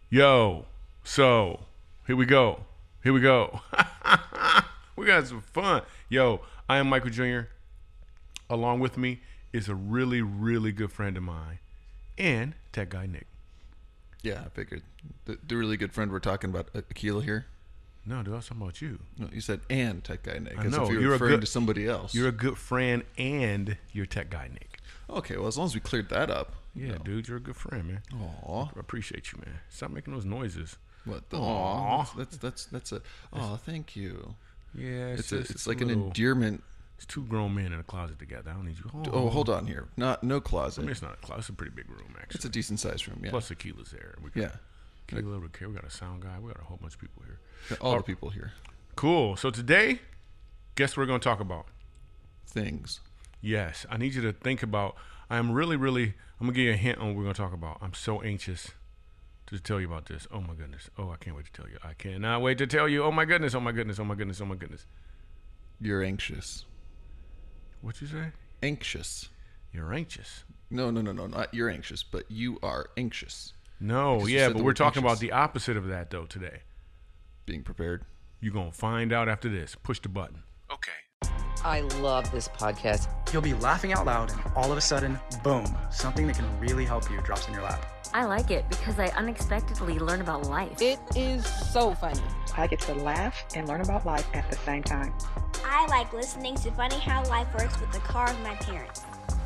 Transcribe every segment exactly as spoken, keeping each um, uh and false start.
Yo, so here we go. Here we go. We got some fun. Yo, I am Michael Junior Along with me is a really, really good friend of mine and tech guy Nick. Yeah, I figured. The, the really good friend we're talking about, Akila here. No, dude, I was talking about you. No, you said and tech guy Nick. I As know. if you're, You're a referring good- to somebody else. You're a good friend and you're tech guy Nick. Okay, well, as long as we cleared that up. Yeah, No. dude, you're a good friend, man. Aw. I appreciate you, man. Stop making those noises. What the? Aw. Aw. That's, that's, that's, that's a, oh, thank you. Yeah, It's, a, just it's like an little- endearment. It's two grown men in a closet together. I don't need you. Oh, hold on here. Not, no I closet. mean, it's not a closet. It's a pretty big room, actually. It's a decent sized room, yeah. Plus, Akila's there. We got Yeah. Akila over here. We got a sound guy. We got a whole bunch of people here. All Oh. the people here. Cool. So today, guess what we're going to talk about? Things. Yes, I need you to think about. I am really, really. I'm gonna give you a hint on what we're gonna talk about. I'm so anxious to tell you about this. Oh my goodness. Oh, I can't wait to tell you. I cannot wait to tell you. Oh my goodness. Oh my goodness. Oh my goodness. Oh my goodness. You're anxious. What you say? Anxious. You're anxious. No, no, no, no. Not you're anxious, but you are anxious. No, Because you yeah, said but the we're word talking about anxious. the opposite of that though today. Being prepared. You're gonna find out after this. Push the button. Okay. I love this podcast. You'll be laughing out loud, and all of a sudden, boom, something that can really help you drops in your lap. I like it because I unexpectedly learn about life. It is so funny. I get to laugh and learn about life at the same time. I like listening to Funny How Life Works with the car of my parents.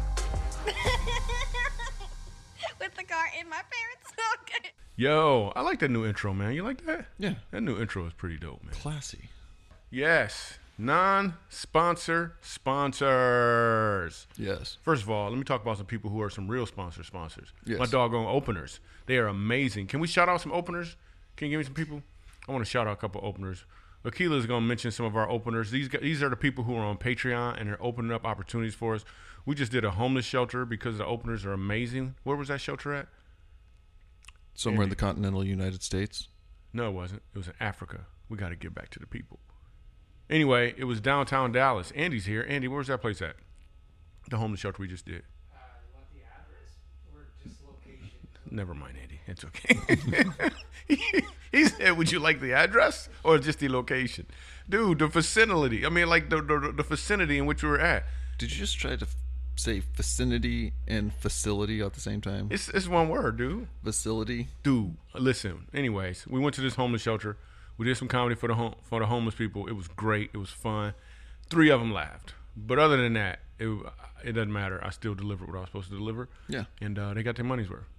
With the car in my parents. Okay. Yo, I like that new intro, man. You like that? Yeah. That new intro is pretty dope, man. Classy. Yes. Non-sponsor sponsors. Yes. First of all, let me talk about some people who are some real sponsor sponsors. Yes. My doggone openers. They are amazing. Can we shout out some openers? Can you give me some people? I want to shout out a couple openers. Akila is going to mention some of our openers. These guys, these are the people who are on Patreon and they're opening up opportunities for us. We just did a homeless shelter because the openers are amazing. Where was that shelter at? Somewhere in Andy. the continental United States. No, it wasn't. It was in Africa. We got to get back to the people. Anyway, it was downtown Dallas. Andy's here. Andy, where's that place at? The homeless shelter we just did. Uh, you want the address or just location? Never mind, Andy. It's okay. he, he said, would you like the address or just the location? Dude, the vicinity. I mean, like the, the, the vicinity in which we were at. Did you just try to f- say vicinity and facility at the same time? It's, it's one word, dude. Facility. Dude, listen. Anyways, we went to this homeless shelter. We did some comedy for the home, for the homeless people. It was great. It was fun. Three of them laughed. But other than that, it it doesn't matter. I still delivered what I was supposed to deliver. Yeah. And uh, they got their money's worth.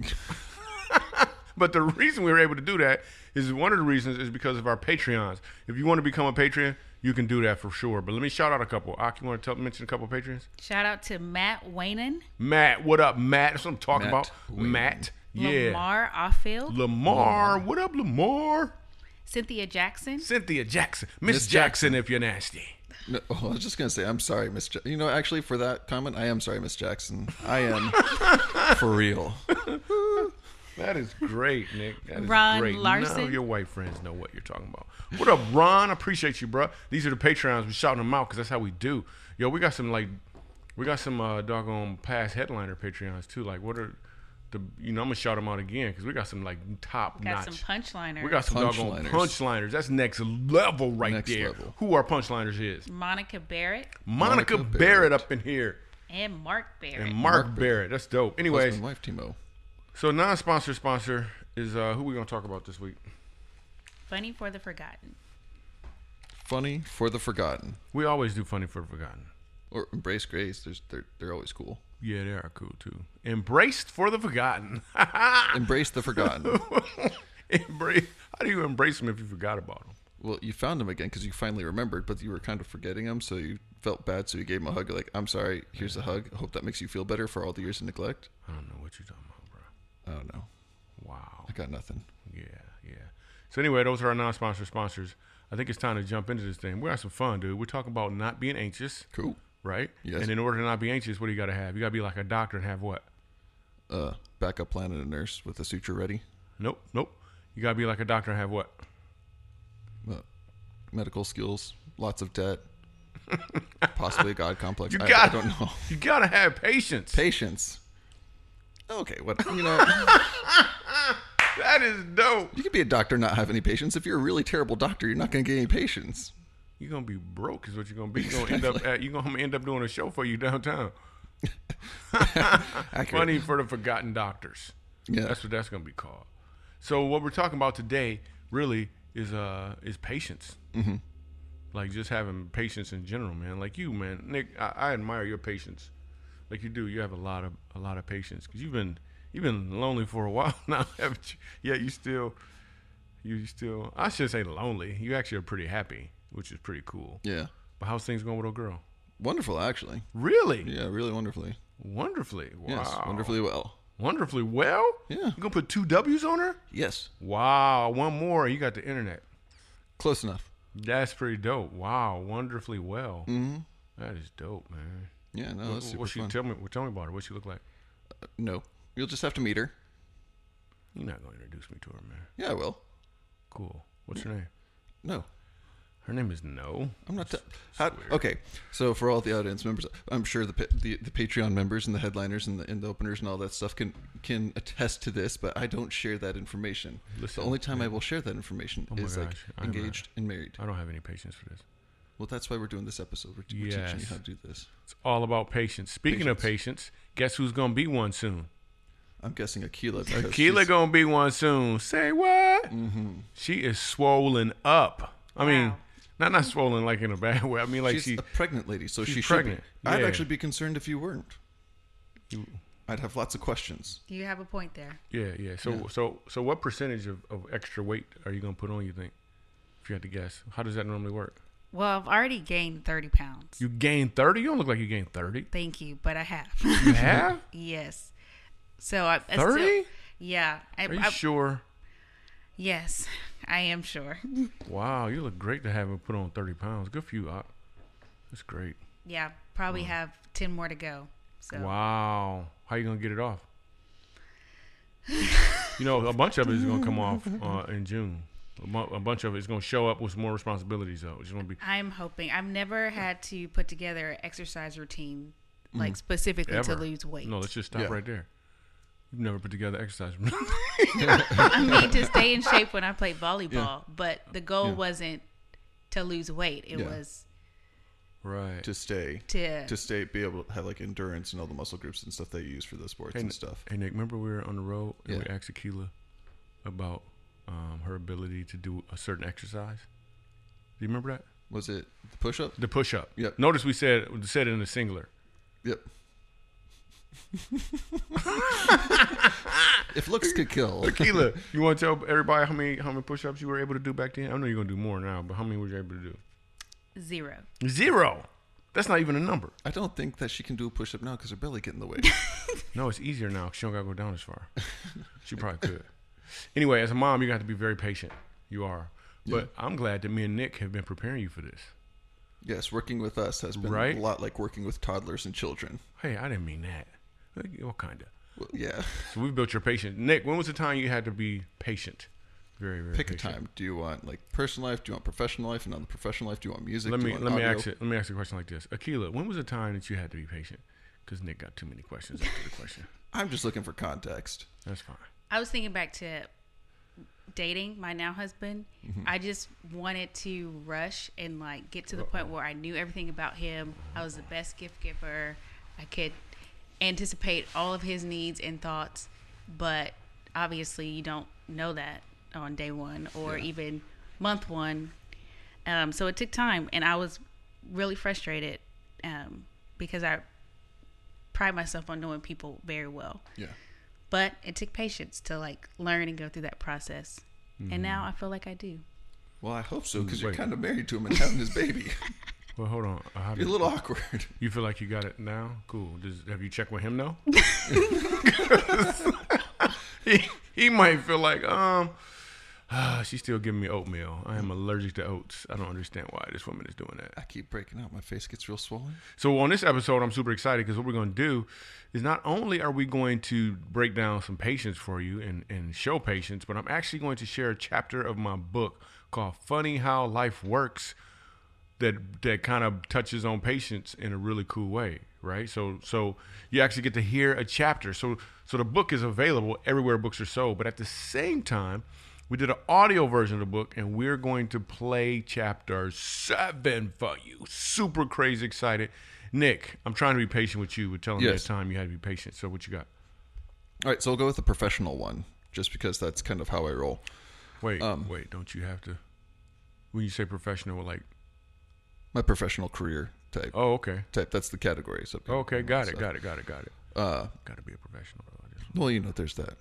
But the reason we were able to do that is one of the reasons is because of our Patreons. If you want to become a Patreon, you can do that for sure. But let me shout out a couple. Ak, you want to tell, mention a couple Patreons? Shout out to Matt Wainen, Matt, what up, Matt? That's what I'm talking Matt about. Wayne. Matt. Yeah. Lamar Offield, Lamar. What up, Lamar? Cynthia Jackson, Cynthia Jackson. Miss Miss Jackson, Jackson. if you're nasty. No, oh, I was just gonna say I'm sorry, Miss. Ja- you know, actually, for that comment, I am sorry, Miss Jackson. I am for real. That is great, Nick. That is Ron great. None Larson. of your white friends know what you're talking about. What up, Ron? I appreciate you, bro. These are the Patreons. We shouting them out because that's how we do. Yo, we got some like, we got some uh, doggone past headliner Patreons too. Like, what are the? You know, I'm gonna shout them out again because we got some like top got notch. some punchliners. We got some doggone Punchliners. punchliners. That's next level right Next there. level. Who our punchliners is? Monica Barrett Monica, Monica Barrett. Barrett. up in here and Mark Barrett. and Mark, Mark Barrett. That's dope. Anyways, Husband, wife, Timo. so non-sponsor sponsor is uh, who we gonna talk about this week? Funny for the Forgotten. Funny for the forgotten, We always do funny for the forgotten. or embrace grace. There's, they're they're always cool. Yeah, they are cool too. Embraced for the forgotten. Embrace the forgotten. Embrace. How do you embrace them if you forgot about them? Well, you found him again because you finally remembered, but you were kind of forgetting him, so you felt bad, so you gave him a hug. Like, I'm sorry, here's a hug. I hope that makes you feel better for all the years of neglect. I don't know what you're talking about, bro. I don't know. Wow. I got nothing. Yeah, yeah. So anyway, those are our non-sponsor sponsors. I think it's time to jump into this thing. We're having some fun, dude. We're talking about not being anxious, Cool. right? Yes. And in order to not be anxious, what do you got to have? You got to be like a doctor and have what? Uh, backup plan and a nurse with a suture ready. Nope, nope. You got to be like a doctor and have what? Uh, medical skills, lots of debt, possibly a god complex. You I, got. I don't know. You got to have patience. Patience. Okay, what you know? That is dope. You can be a doctor and not have any patience. If you're a really terrible doctor, you're not going to get any patience. You're gonna be broke, is what you're gonna be. You're gonna end up at, you're gonna end up doing a show for you downtown. Funny for the forgotten doctors. Yeah, that's what that's gonna be called. So what we're talking about today really is uh is patience. Mm-hmm. Like just having patience in general, man. Like you, man, Nick. I, I admire your patience. Like you do. You have a lot of a lot of patience because you've been you've been lonely for a while now, haven't you? Yeah, you still you still. I should say lonely. You actually are pretty happy, which is pretty cool. Yeah. But how's things going with old girl? Wonderful, actually. Really? Yeah, really wonderfully. Wonderfully. Wow. Yes, wonderfully well. Wonderfully well? Yeah. You gonna put two W's on her? Yes. Wow. One more. You got the internet. Close enough. That's pretty dope. Wow. Wonderfully well. Mm-hmm. That is dope, man. Yeah, no, what, that's super what she, fun. Tell me, tell me about her. What she look like? Uh, no. You'll just have to meet her. You're not gonna introduce me to her, man. Yeah, I will. Cool. What's her name? No. Her name is No. I'm not. T- how, okay, so for all the audience members, I'm sure the, the the Patreon members and the headliners and the, and the openers and all that stuff can can attest to this, but I don't share that information. Listen, the only time man. I will share that information Oh my is gosh, like I'm engaged not- and married. I don't have any patience for this. Well, that's why we're doing this episode. We're, we're Yes. teaching you how to do this. It's all about patience. Speaking of patience, guess who's gonna be one soon? I'm guessing Akila. because Akila she's- gonna be one soon. Say what? Mm-hmm. She is swollen up. I mean, not not swollen like in a bad way. I mean, like she's she a pregnant lady, so she's she should pregnant. be. I'd Yeah. actually be concerned if you weren't. You- I'd have lots of questions. You have a point there. Yeah, yeah. So, Yeah. so, so, what percentage of, of extra weight are you gonna put on? You think? If you had to guess, how does that normally work? Well, I've already gained thirty pounds. You gained thirty. You don't look like you gained thirty. Thank you, but I have. You have Yes. So I I thirty. still- yeah. I, Are you I- sure? Yes, I am sure. Wow, you look great to have him put on thirty pounds. Good for you, Op. That's great. Yeah, probably have ten more to go. So Wow, how you gonna get it off? You know, a bunch of it is gonna come off uh, in June. A, bu- a bunch of it is gonna show up with more responsibilities, though. It's gonna be I'm hoping. I've never had to put together an exercise routine, like Mm. specifically ever. to lose weight. No, let's just stop Yeah. right there. You've never put together exercise. I mean, to stay in shape when I played volleyball, Yeah. but the goal Yeah. wasn't to lose weight. It Yeah. was Right. To stay, to to stay, be able to have like endurance and all the muscle groups and stuff they use for those sports Hey, and stuff. Hey Nick, remember we were on the road and Yeah. we asked Akila about um, her ability to do a certain exercise. Do you remember that? Was it the push-up? The push-up. Yep. Notice we said we said it in the singular. Yep. If looks could kill. Akila, you want to tell everybody how many how many push-ups you were able to do back then? I know you're gonna do more now, but how many were you able to do? zero. Zero. That's not even a number. I don't think that she can do a push-up now because her belly get in the way. No, it's easier now. 'Cause she don't gotta go down as far. She probably could. Anyway, as a mom, you got to be very patient. You are. But I'm glad that me and Nick have been preparing you for this. Yes, working with us has been Right? a lot like working with toddlers and children. Hey, I didn't mean that. What kind of? Well, yeah. So we've built your patience. Nick, when was the time you had to be patient? Very, very Pick a patient. time. Do you want like personal life? Do you want professional life? And on the professional life, do you want music? Let do me you let want me audio? ask it. Let me ask you a question like this. Akila, when was the time that you had to be patient? Because Nick got too many questions after the question. I'm just looking for context. That's fine. I was thinking back to dating my now husband. Mm-hmm. I just wanted to rush and like get to the point where I knew everything about him. I was the best gift giver. I could anticipate all of his needs and thoughts, but obviously you don't know that on day one or Yeah. even month one. Um, so it took time, and I was really frustrated um, because I pride myself on knowing people very well. Yeah. But it took patience to like learn and go through that process. And now I feel like I do. Well, I hope so because you're Wait. kind of married to him and having his baby. Well, hold on. Uh, how You're a did- little awkward. You feel like you got it now? Cool. Does, have you checked with him though? he, he might feel like, um, ah, she's still giving me oatmeal. I am allergic to oats. I don't understand why this woman is doing that. I keep breaking out. My face gets real swollen. So on this episode, I'm super excited because what we're going to do is not only are we going to break down some patience for you and, and show patience, but I'm actually going to share a chapter of my book called Funny How Life Works that that kind of touches on patience in a really cool way, right? So so you actually get to hear a chapter. So so the book is available everywhere books are sold. But at the same time, we did an audio version of the book, and we're going to play chapter seven for you. Super crazy excited. Nick, I'm trying to be patient with you with telling Yes. me the time you had to be patient. So what you got? All right, so we'll go with the professional one, just because that's kind of how I roll. Wait, Um, wait, don't you have to? When you say professional, like, My professional career type. oh, okay, Type. That's the category. So people okay, know got it, stuff. got it, got it, got it. Uh, Got to be a professional. Though. I just- well, you know, there's that.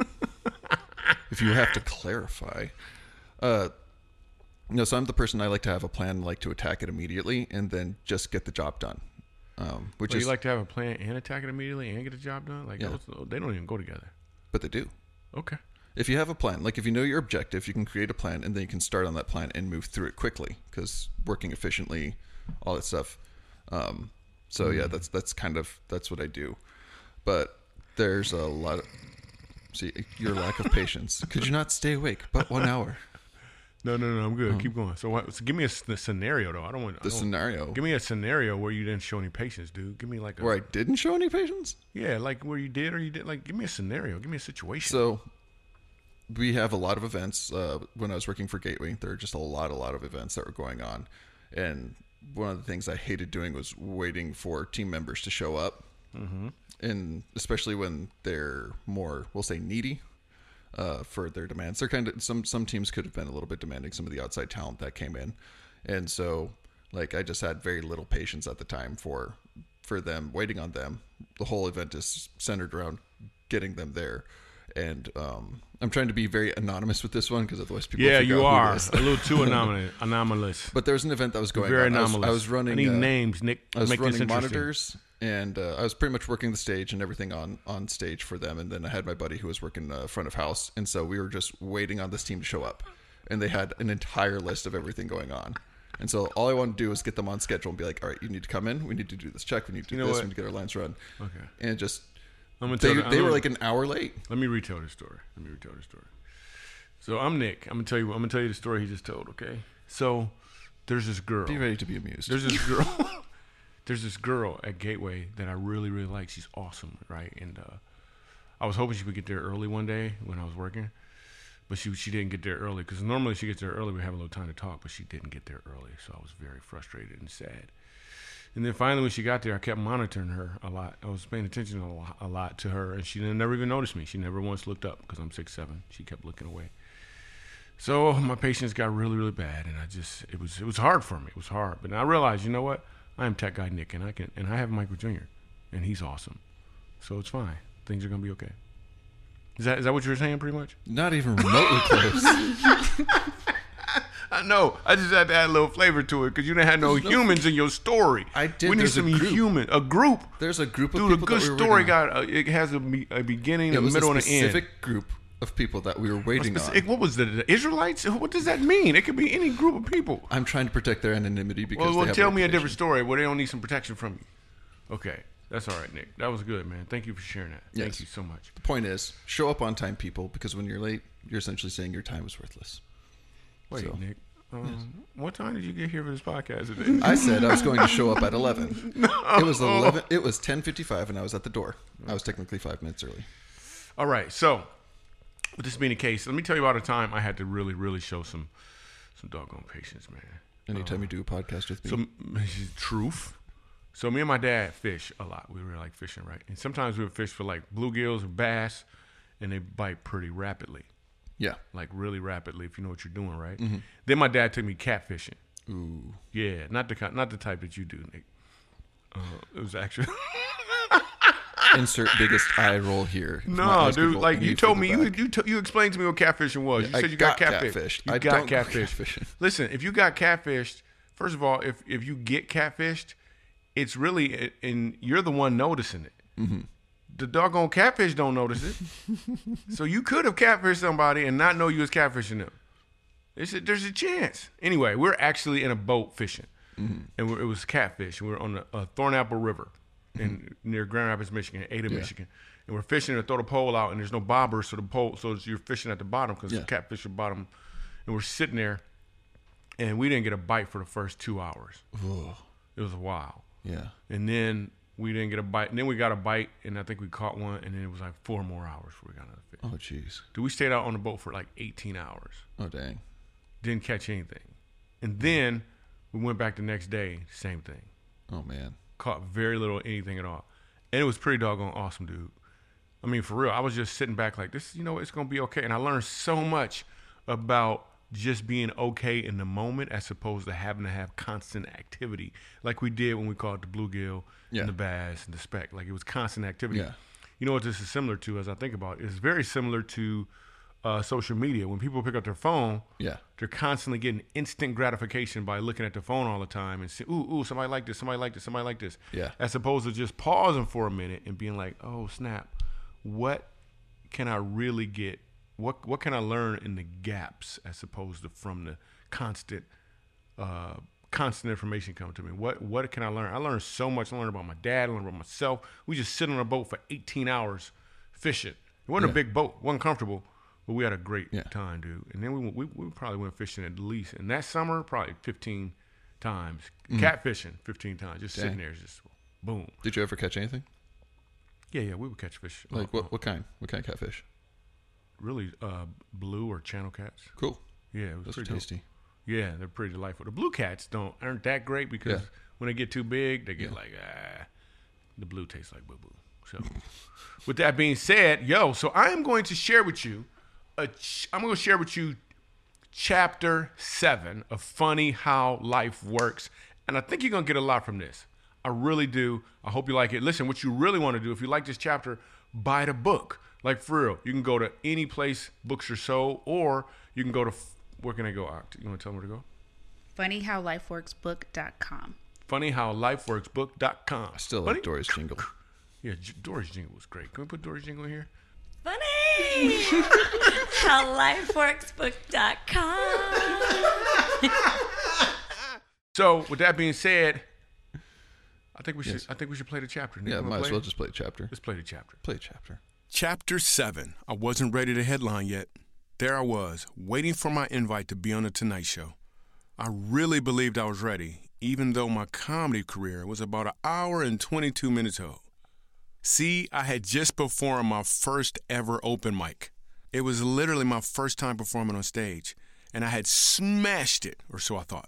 If you have to clarify, uh, you know, so I'm the person I like to have a plan, like to attack it immediately, and then just get the job done. Um, which Well, is, you like to have a plan and attack it immediately and get the job done? Like, Yeah. those, they don't even go together. but they do. Okay. If you have a plan, like if you know your objective, you can create a plan, and then you can start on that plan and move through it quickly, because working efficiently, all that stuff. Um, so yeah, that's that's kind of that's what I do. But there's a lot of see your lack of patience. Could you not stay awake but one hour? No, no, no, I'm good. Keep going. So, what, so give me a s- the scenario, though. I don't want I The don't- scenario Give me a scenario where you didn't show any patience, dude. Give me like a where I didn't show any patience. yeah, like where you did or you did. Like, give me a scenario. Give me a situation. So we have a lot of events. Uh, when I was working for Gateway, there were just a lot, a lot of events that were going on. And one of the things I hated doing was waiting for team members to show up. Mm-hmm. And especially when they're more, we'll say, needy uh, for their demands. They're kind of, some, some teams could have been a little bit demanding, some of the outside talent that came in. And so, like, I just had very little patience at the time for, for them, waiting on them. The whole event is centered around getting them there. And um, I'm trying to be very anonymous with this one, because otherwise people yeah, will figure you out who are it is. a little too anomalous. anomalous. But there was an event that was going Very on. I was, anomalous. I was running. I need uh, names, Nick. I was Make this running interesting. monitors, and uh, I was pretty much working the stage and everything on on stage for them. And then I had my buddy who was working uh, front of house, and so we were just waiting on this team to show up. And they had an entire list of everything going on. And so all I wanted to do was get them on schedule and be like, all right, you need to come in. We need to do this check. We need to do You know this. what? We need to get our lines run. Okay. And just I'm gonna they, tell. the- they I'm were gonna- like an hour late. Let me retell this story. Let me retell this story. So I'm Nick. I'm gonna tell you. I'm gonna tell you the story he just told. Okay. So there's this girl. Be ready to be amused. There's this girl. there's this girl at Gateway that I really, really like. She's awesome, right? And uh, I was hoping she would get there early one day when I was working, but she she didn't get there early, because normally she gets there early. We have a little time to talk, but she didn't get there early, so I was very frustrated and sad. And then finally, when she got there, I kept monitoring her a lot. I was paying attention a lot, a lot to her, and she never even noticed me. She never once looked up, because I'm six seven. She kept looking away. So my patience got really, really bad, and I just it was it was hard for me. It was hard, but I realized, you know what? I am Tech Guy Nick, and I can and I have Michael Junior, and he's awesome. So it's fine. Things are gonna be okay. Is that is that what you were saying, pretty much? Not even remotely close. I know. I just had to add a little flavor to it, because you didn't have no There's no- humans in your story. I did. We need There's a some group. human, a group. There's a group of Dude, a people good that we were story waiting on. got a, it has a, be- a beginning, It a was middle, a and an end. specific group of people that we were waiting on. Specific- What was the, the Israelites? What does that mean? It could be any group of people. I'm trying to protect their anonymity because Well, they well have tell me a reputation. different story where they don't need some protection from you. Okay, that's all right, Nick. That was good, man. Thank you for sharing that. Thank Yes. you so much. The point is, show up on time, people, because when you're late, you're essentially saying your time is worthless. Wait, So- Nick. Um, What time did you get here for this podcast today? I said I was going to show up at eleven. It was eleven. It was ten fifty-five, and I was at the door. I was technically five minutes early. All right, so with this being the case, let me tell you about a time I had to really, really show some some doggone patience, man. Anytime you do a podcast with me, So this is truth. So me and my dad fish a lot. We were like fishing, right? And sometimes we would fish for like bluegills or bass, and they bite pretty rapidly, yeah. like really rapidly, if you know what you're doing, right? Mm-hmm. Then my dad took me catfishing. Ooh. Yeah, not the ki- not the type that you do, Nick. Uh, it was actually Insert biggest eye roll here. My no, eyes could dude. roll Like any you told me, further you back. you t- you explained to me what catfishing was. Yeah, you I said you got, got catfished. catfished. You I got don't go catfished. catfishing. Listen, if you got catfished, first of all, if if you get catfished, it's really and you're the one noticing it. Mm-hmm. The doggone catfish don't notice it. So you could have catfished somebody and not know you was catfishing them. It's a, there's a chance. Anyway, we're actually in a boat fishing, Mm-hmm. and we're, it was catfish. And we were on the uh, Thornapple River in near Grand Rapids, Michigan, Ada, Yeah. Michigan. And we're fishing and throw the pole out, and there's no bobbers, so the pole, so you're fishing at the bottom because Yeah. the catfish at the bottom. And we're sitting there, and we didn't get a bite for the first two hours. Ooh. It was wild. Yeah. And then We didn't get a bite. And then we got a bite, and I think we caught one, and then it was like four more hours before we got another fish. Oh, jeez. Dude, we stayed out on the boat for like eighteen hours. Oh, dang. Didn't catch anything. And then we went back the next day, same thing. Oh, man. Caught very little anything at all. And it was pretty doggone awesome, dude. I mean, for real, I was just sitting back like, this, you know, it's going to be okay. And I learned so much about just being okay in the moment as opposed to having to have constant activity like we did when we caught the bluegill Yeah. and the bass and the speck. Like it was constant activity. Yeah. You know what this is similar to as I think about it? It's very similar to uh, social media. When people pick up their phone, Yeah. they're constantly getting instant gratification by looking at the phone all the time and saying, ooh, ooh, somebody like this, somebody like this, somebody like this. Yeah. As opposed to just pausing for a minute and being like, oh, snap, what can I really get? What what can I learn in the gaps as opposed to from the constant uh, constant information coming to me? What what can I learn? I learned so much. I learned about my dad. I learned about myself. We just sit on a boat for eighteen hours fishing. It wasn't Yeah. a big boat. It wasn't comfortable. But we had a great Yeah. time, dude. And then we, we we probably went fishing at least, and that summer, probably fifteen times. Catfishing, fifteen times. Just Dang. sitting there, just boom. Did you ever catch anything? Yeah, yeah, we would catch fish. Like Uh, what? uh, What kind? What kind of catfish? Really, uh, blue or channel cats. Cool. Yeah, it was Those are pretty dope. tasty. Yeah, they're pretty delightful. The blue cats don't aren't that great because Yeah. when they get too big, they get Yeah. like ah. The blue tastes like boo boo. So, with that being said, yo, so I am going to share with you, a ch- I'm going to share with you, chapter seven of Funny How Life Works, and I think you're gonna get a lot from this. I really do. I hope you like it. Listen, what you really want to do, if you like this chapter, buy the book. Like for real, you can go to any place books are sold, or you can go to where can I go? Oct? You want to tell me where to go? funny how life works book dot com. funny how life works book dot com. I still Funny? like Dory's jingle. Yeah, J- Dory's jingle was great. Can we put Dory's jingle in here? Funny how life works book dot com. So, with that being said, I think we should. Yes. I think we should play the chapter. Nick, Yeah, you wanna might as play well it? just play a chapter. Let's play the chapter. Play a chapter. Chapter seven. I wasn't ready to headline yet. There I was, waiting for my invite to be on the Tonight Show. I really believed I was ready, even though my comedy career was about an hour and twenty-two minutes old. See, I had just performed my first ever open mic. It was literally my first time performing on stage, and I had smashed it, or so I thought.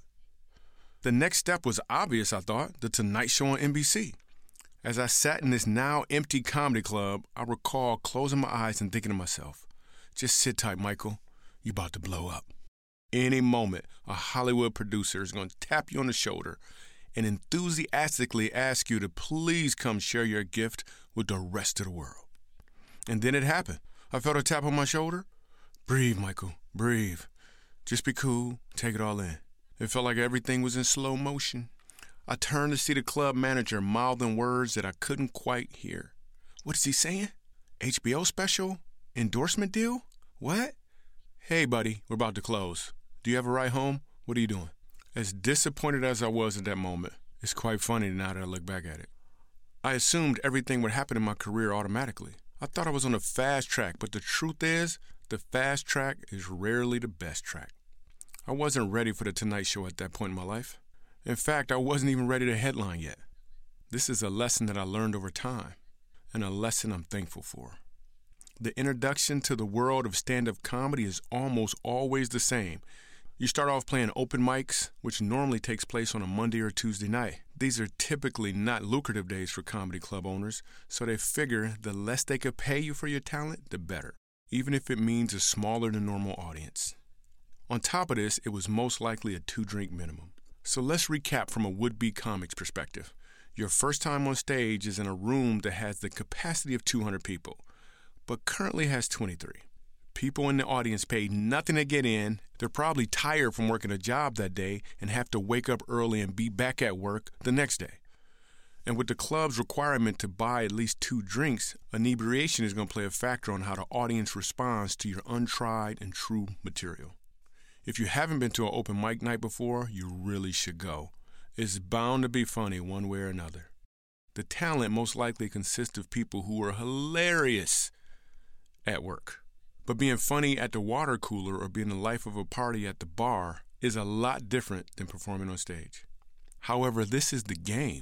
The next step was obvious, I thought, the Tonight Show on N B C. As I sat in this now empty comedy club, I recall closing my eyes and thinking to myself, just sit tight, Michael. You about to blow up. Any moment, a Hollywood producer is going to tap you on the shoulder and enthusiastically ask you to please come share your gift with the rest of the world. And then it happened. I felt a tap on my shoulder. Breathe, Michael, breathe. Just be cool, take it all in. It felt like everything was in slow motion. I turned to see the club manager mouthing words that I couldn't quite hear. What is he saying? H B O special? Endorsement deal? What? Hey, buddy, we're about to close. Do you have a ride home? What are you doing? As disappointed as I was at that moment, it's quite funny now that I look back at it. I assumed everything would happen in my career automatically. I thought I was on a fast track, but the truth is, the fast track is rarely the best track. I wasn't ready for the Tonight Show at that point in my life. In fact, I wasn't even ready to headline yet. This is a lesson that I learned over time, and a lesson I'm thankful for. The introduction to the world of stand-up comedy is almost always the same. You start off playing open mics, which normally takes place on a Monday or Tuesday night. These are typically not lucrative days for comedy club owners, so they figure the less they could pay you for your talent, the better, even if it means a smaller than normal audience. On top of this, it was most likely a two-drink minimum. So let's recap from a would-be comic's perspective. Your first time on stage is in a room that has the capacity of two hundred people, but currently has twenty-three. People in the audience paid nothing to get in. They're probably tired from working a job that day and have to wake up early and be back at work the next day. And with the club's requirement to buy at least two drinks, inebriation is going to play a factor on how the audience responds to your untried and true material. If you haven't been to an open mic night before, you really should go. It's bound to be funny one way or another. The talent most likely consists of people who are hilarious at work. But being funny at the water cooler or being the life of a party at the bar is a lot different than performing on stage. However, this is the game.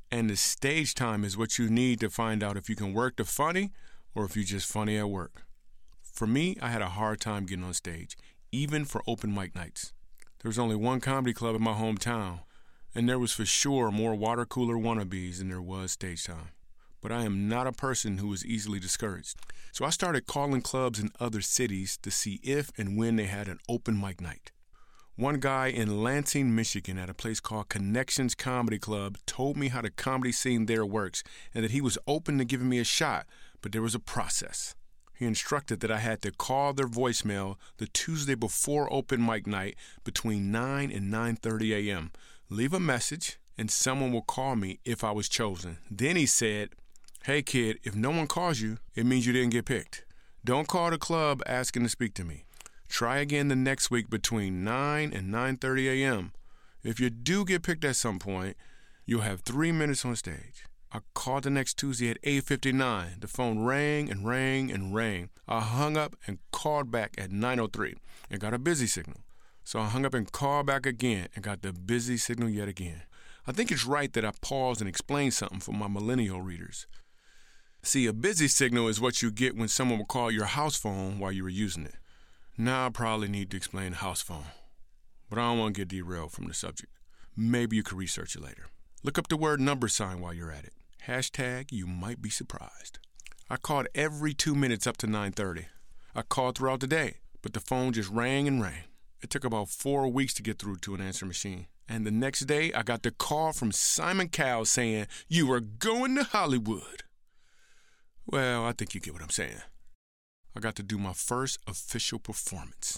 And the stage time is what you need to find out if you can work the funny or if you're just funny at work. For me, I had a hard time getting on stage, even for open mic nights. There was only one comedy club in my hometown, and there was for sure more water cooler wannabes than there was stage time. But I am not a person who is easily discouraged. So I started calling clubs in other cities to see if and when they had an open mic night. One guy in Lansing, Michigan at a place called Connections Comedy Club told me how the comedy scene there works and that he was open to giving me a shot, but there was a process. He instructed that I had to call their voicemail the Tuesday before open mic night between nine and nine thirty a.m., leave a message, and someone will call me if I was chosen. Then he said, "Hey kid, if no one calls you, it means you didn't get picked. Don't call the club asking to speak to me. Try again the next week between nine and nine thirty a.m. If you do get picked at some point, you'll have three minutes on stage." I called the next Tuesday at eight fifty-nine. The phone rang and rang and rang. I hung up and called back at nine oh three and got a busy signal. So I hung up and called back again and got the busy signal yet again. I think it's right that I pause and explain something for my millennial readers. See, a busy signal is what you get when someone will call your house phone while you were using it. Now I probably need to explain house phone, but I don't want to get derailed from the subject. Maybe you could research it later. Look up the word number sign while you're at it. Hashtag you might be surprised. I called every two minutes up to nine thirty. I called throughout the day, but the phone just rang and rang. It took about four weeks to get through to an answer machine. And the next day, I got the call from Simon Cowell saying, "You are going to Hollywood." Well, I think you get what I'm saying. I got to do my first official performance.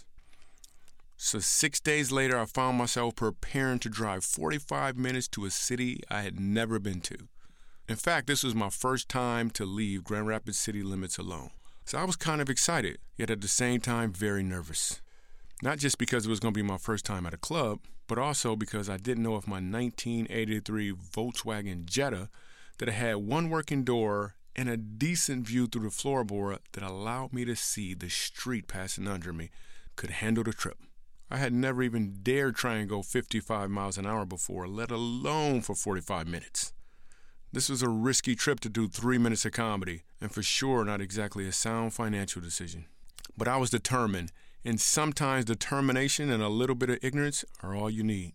So six days later, I found myself preparing to drive forty-five minutes to a city I had never been to. In fact, this was my first time to leave Grand Rapids city limits alone. So I was kind of excited, yet at the same time very nervous. Not just because it was going to be my first time at a club, but also because I didn't know if my nineteen eighty-three Volkswagen Jetta that had one working door and a decent view through the floorboard that allowed me to see the street passing under me could handle the trip. I had never even dared try and go fifty-five miles an hour before, let alone for forty-five minutes. This was a risky trip to do three minutes of comedy, and for sure not exactly a sound financial decision. But I was determined, and sometimes determination and a little bit of ignorance are all you need.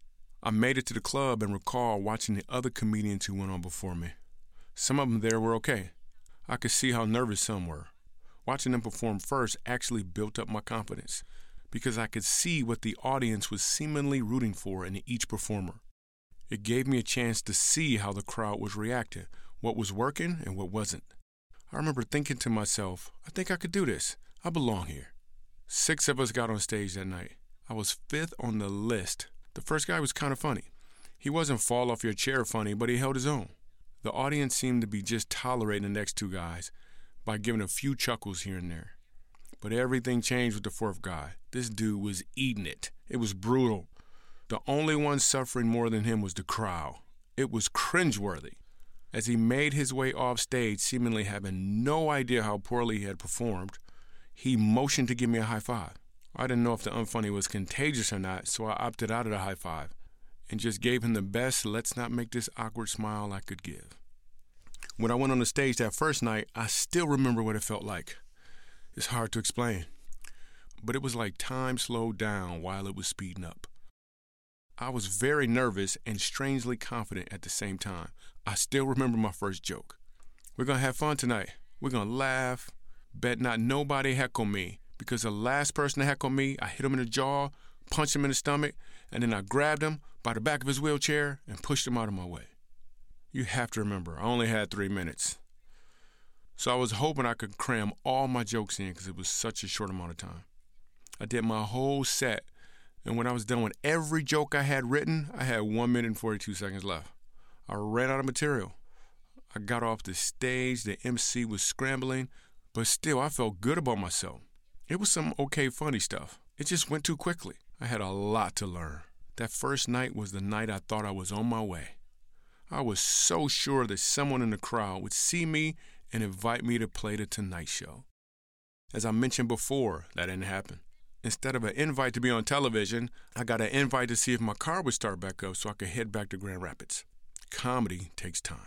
I made it to the club and recall watching the other comedians who went on before me. Some of them there were okay. I could see how nervous some were. Watching them perform first actually built up my confidence, because I could see what the audience was seemingly rooting for in each performer. It gave me a chance to see how the crowd was reacting, what was working and what wasn't. I remember thinking to myself, I think I could do this. I belong here. Six of us got on stage that night. I was fifth on the list. The first guy was kind of funny. He wasn't fall off your chair funny, but he held his own. The audience seemed to be just tolerating the next two guys by giving a few chuckles here and there. But everything changed with the fourth guy. This dude was eating it. It was brutal. The only one suffering more than him was the crowd. It was cringeworthy. As he made his way off stage, seemingly having no idea how poorly he had performed, he motioned to give me a high five. I didn't know if the unfunny was contagious or not, so I opted out of the high five and just gave him the best let's not make this awkward smile I could give. When I went on the stage that first night, I still remember what it felt like. It's hard to explain, but it was like time slowed down while it was speeding up. I was very nervous and strangely confident at the same time. I still remember my first joke. We're going to have fun tonight. We're going to laugh. Bet not nobody heckle me, because the last person to heckle me, I hit him in the jaw, punched him in the stomach, and then I grabbed him by the back of his wheelchair and pushed him out of my way. You have to remember, I only had three minutes. So I was hoping I could cram all my jokes in because it was such a short amount of time. I did my whole set, and when I was done with every joke I had written, I had one minute and forty-two seconds left. I ran out of material. I got off the stage, the M C was scrambling, but still I felt good about myself. It was some okay funny stuff. It just went too quickly. I had a lot to learn. That first night was the night I thought I was on my way. I was so sure that someone in the crowd would see me and invite me to play the Tonight Show. As I mentioned before, that didn't happen. Instead of an invite to be on television, I got an invite to see if my car would start back up so I could head back to Grand Rapids. comedy takes time.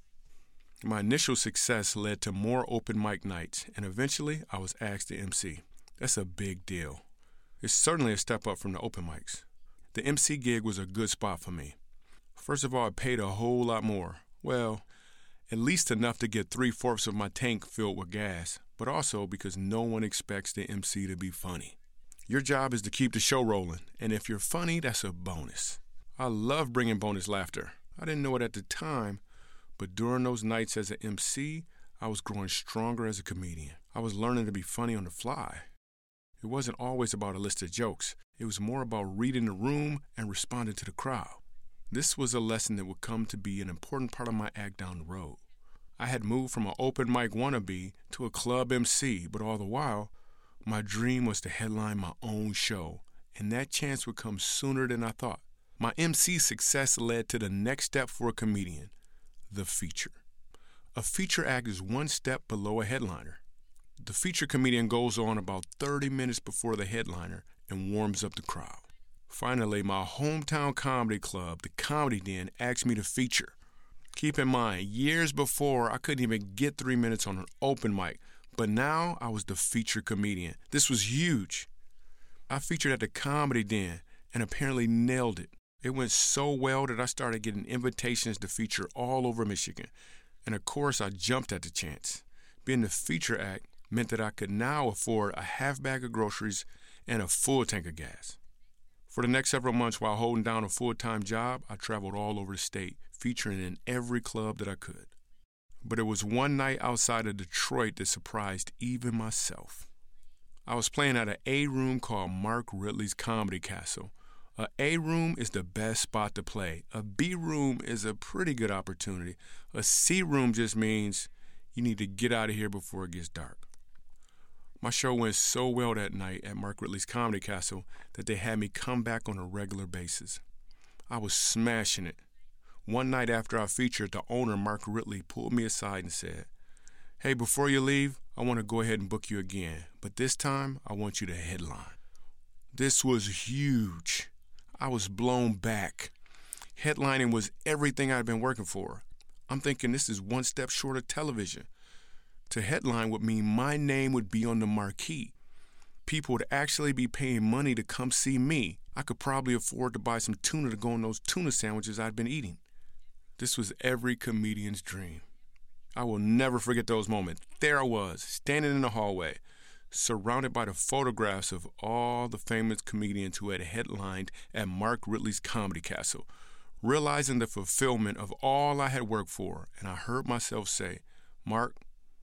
My initial success led to more open mic nights, and eventually I was asked to M C. That's a big deal. It's certainly a step up from the open mics. The M C gig was a good spot for me. First of all, it paid a whole lot more. Well, at least enough to get three-fourths of my tank filled with gas, but also because no one expects the M C to be funny. Your job is to keep the show rolling, and if you're funny, that's a bonus. I love bringing bonus laughter. I didn't know it at the time, but during those nights as an M C, I was growing stronger as a comedian. I was learning to be funny on the fly. It wasn't always about a list of jokes. It was more about reading the room and responding to the crowd. This was a lesson that would come to be an important part of my act down the road. I had moved from an open mic wannabe to a club M C, but all the while, my dream was to headline my own show, and that chance would come sooner than I thought. My M C success led to the next step for a comedian, the feature. A feature act is one step below a headliner. The feature comedian goes on about thirty minutes before the headliner and warms up the crowd. Finally, my hometown comedy club, the Comedy Den, asked me to feature. Keep in mind, years before, I couldn't even get three minutes on an open mic, but now I was the feature comedian. This was huge. I featured at the Comedy Den and apparently nailed it. It went so well that I started getting invitations to feature all over Michigan. And of course, I jumped at the chance. Being the feature act meant that I could now afford a half bag of groceries and a full tank of gas. For the next several months while holding down a full-time job, I traveled all over the state, featuring in every club that I could. But it was one night outside of Detroit that surprised even myself. I was playing at an A-room called Mark Ridley's Comedy Castle. A A-room is the best spot to play. A B-room is a pretty good opportunity. A C-room just means you need to get out of here before it gets dark. My show went so well that night at Mark Ridley's Comedy Castle that they had me come back on a regular basis. I was smashing it. One night after I featured, the owner, Mark Ridley, pulled me aside and said, "Hey, before you leave, I want to go ahead and book you again, but this time I want you to headline." This was huge. I was blown back. Headlining was everything I'd been working for. I'm thinking this is one step short of television. To headline would mean my name would be on the marquee. People would actually be paying money to come see me. I could probably afford to buy some tuna to go on those tuna sandwiches I'd been eating. This was every comedian's dream. I will never forget those moments. There I was, standing in the hallway, surrounded by the photographs of all the famous comedians who had headlined at Mark Ridley's Comedy Castle, realizing the fulfillment of all I had worked for, and I heard myself say, "Mark,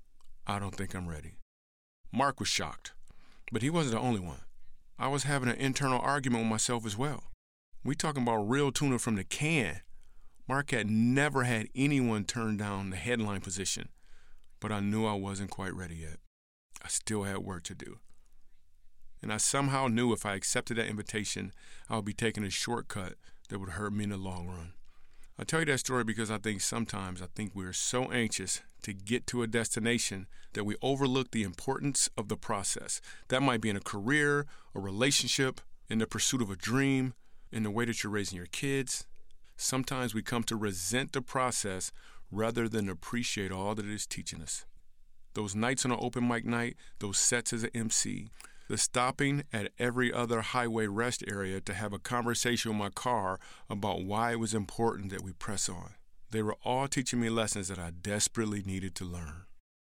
I don't think I'm ready." Mark was shocked, but he wasn't the only one. I was having an internal argument with myself as well. We talking about real tuna from the can. Mark had never had anyone turn down the headline position, but I knew I wasn't quite ready yet. I still had work to do. And I somehow knew if I accepted that invitation, I would be taking a shortcut that would hurt me in the long run. I tell you that story because I think sometimes I think we're so anxious to get to a destination that we overlook the importance of the process. That might be in a career, a relationship, in the pursuit of a dream, in the way that you're raising your kids. Sometimes we come to resent the process rather than appreciate all that it is teaching us. Those nights on an open mic night, those sets as an M C, the stopping at every other highway rest area to have a conversation with my car about why it was important that we press on. They were all teaching me lessons that I desperately needed to learn.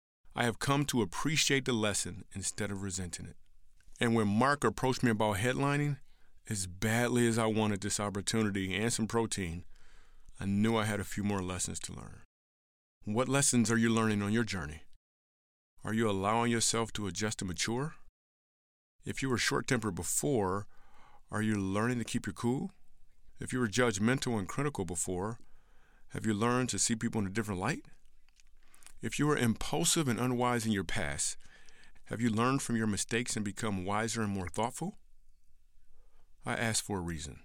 I have come to appreciate the lesson instead of resenting it. And when Mark approached me about headlining, as badly as I wanted this opportunity and some protein, I knew I had a few more lessons to learn. What lessons are you learning on your journey? Are you allowing yourself to adjust and mature? If you were short-tempered before, are you learning to keep your cool? If you were judgmental and critical before, have you learned to see people in a different light? If you were impulsive and unwise in your past, have you learned from your mistakes and become wiser and more thoughtful? I asked for a reason.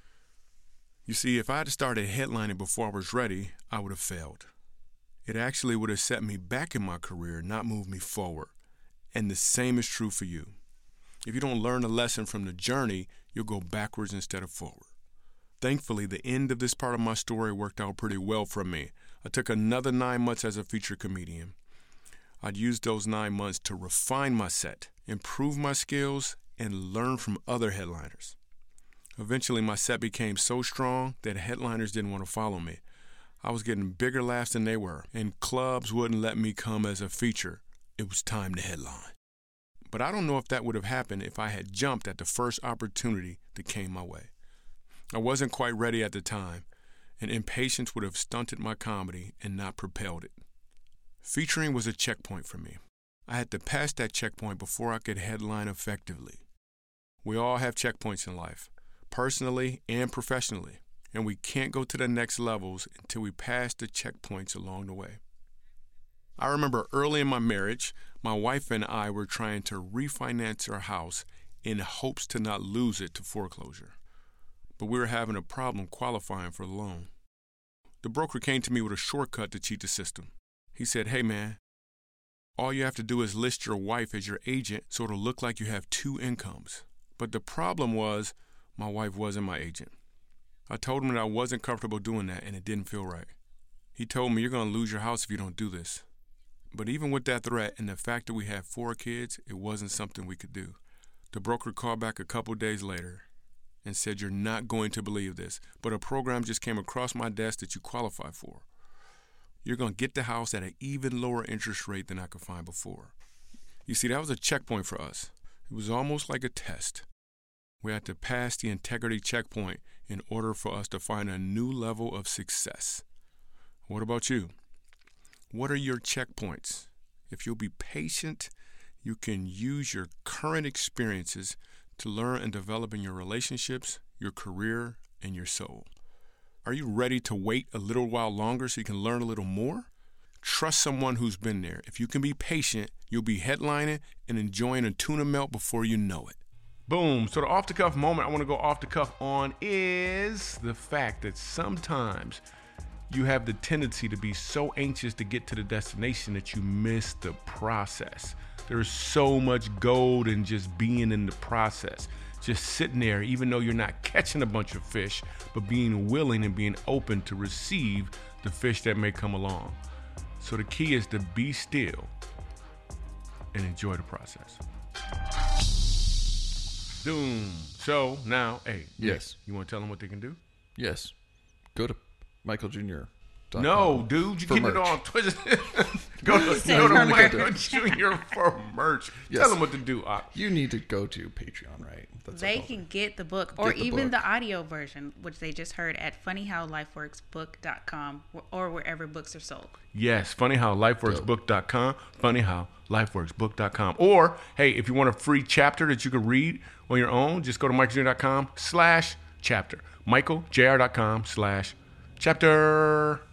You see, if I had started headlining before I was ready, I would have failed. It actually would have set me back in my career, not moved me forward. And the same is true for you. If you don't learn a lesson from the journey, you'll go backwards instead of forward. Thankfully, the end of this part of my story worked out pretty well for me. I took another nine months as a feature comedian. I'd used those nine months to refine my set, improve my skills, and learn from other headliners. Eventually, my set became so strong that headliners didn't want to follow me. I was getting bigger laughs than they were, and clubs wouldn't let me come as a feature. It was time to headline. But I don't know if that would have happened if I had jumped at the first opportunity that came my way. I wasn't quite ready at the time, and impatience would have stunted my comedy and not propelled it. Featuring was a checkpoint for me. I had to pass that checkpoint before I could headline effectively. We all have checkpoints in life, personally and professionally, and we can't go to the next levels until we pass the checkpoints along the way. I remember early in my marriage, my wife and I were trying to refinance our house in hopes to not lose it to foreclosure. But we were having a problem qualifying for the loan. The broker came to me with a shortcut to cheat the system. He said, "Hey man, all you have to do is list your wife as your agent so it'll look like you have two incomes." But the problem was my wife wasn't my agent. I told him that I wasn't comfortable doing that and it didn't feel right. He told me, "You're going to lose your house if you don't do this." But even with that threat and the fact that we had four kids, it wasn't something we could do. The broker called back a couple days later and said, "You're not going to believe this, but a program just came across my desk that you qualify for. You're going to get the house at an even lower interest rate than I could find before." You see, that was a checkpoint for us. It was almost like a test. We had to pass the integrity checkpoint in order for us to find a new level of success. What about you? What are your checkpoints? If you'll be patient, you can use your current experiences to learn and develop in your relationships, your career, and your soul. Are you ready to wait a little while longer so you can learn a little more? Trust someone who's been there. If you can be patient, you'll be headlining and enjoying a tuna melt before you know it. Boom. So the off-the-cuff moment I want to go off-the-cuff on is the fact that sometimes you have the tendency to be so anxious to get to the destination that you miss the process. There's so much gold in just being in the process, just sitting there, even though you're not catching a bunch of fish, but being willing and being open to receive the fish that may come along. So the key is to be still and enjoy the process. Doom. So now, hey, Yes. you want to tell them what they can do? Yes. Go to Michael Junior No, dude, you For keep it merch. on Twitter. go to, said go to for Michael merch. Junior for merch. Yes. Tell them what to do. Uh, You need to go to Patreon, right? That's They all. can get the book or Get the even book. the audio version, which they just heard at funny how life works book dot com or wherever books are sold. yes, funny how life works book dot com, funny how life works book dot com. Or, hey, if you want a free chapter that you can read on your own, just go to michael junior dot com slash chapter. michael jr dot com slash chapter.